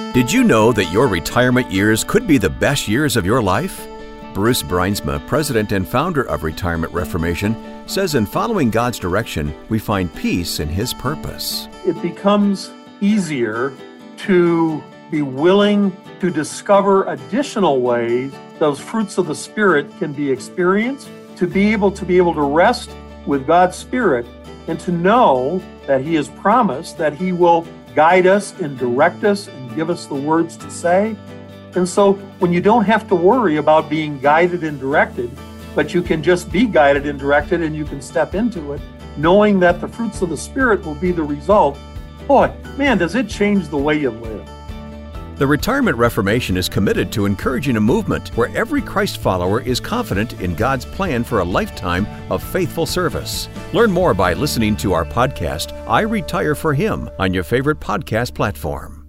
Did you know that your retirement years could be the best years of your life? Bruce Bruinsma, president and founder of Retirement Reformation, says in following God's direction, we find peace in His purpose. It becomes easier to be willing to discover additional ways those fruits of the Spirit can be experienced, to be able to rest with God's Spirit, and to know that He has promised that He will guide us and direct us and give us the words to say. And so when you don't have to worry about being guided and directed, but you can just be guided and directed and you can step into it, knowing that the fruits of the Spirit will be the result, boy, man, does it change the way you live. The Retirement Reformation is committed to encouraging a movement where every Christ follower is confident in God's plan for a lifetime of faithful service. Learn more by listening to our podcast, I Retire for Him, on your favorite podcast platform.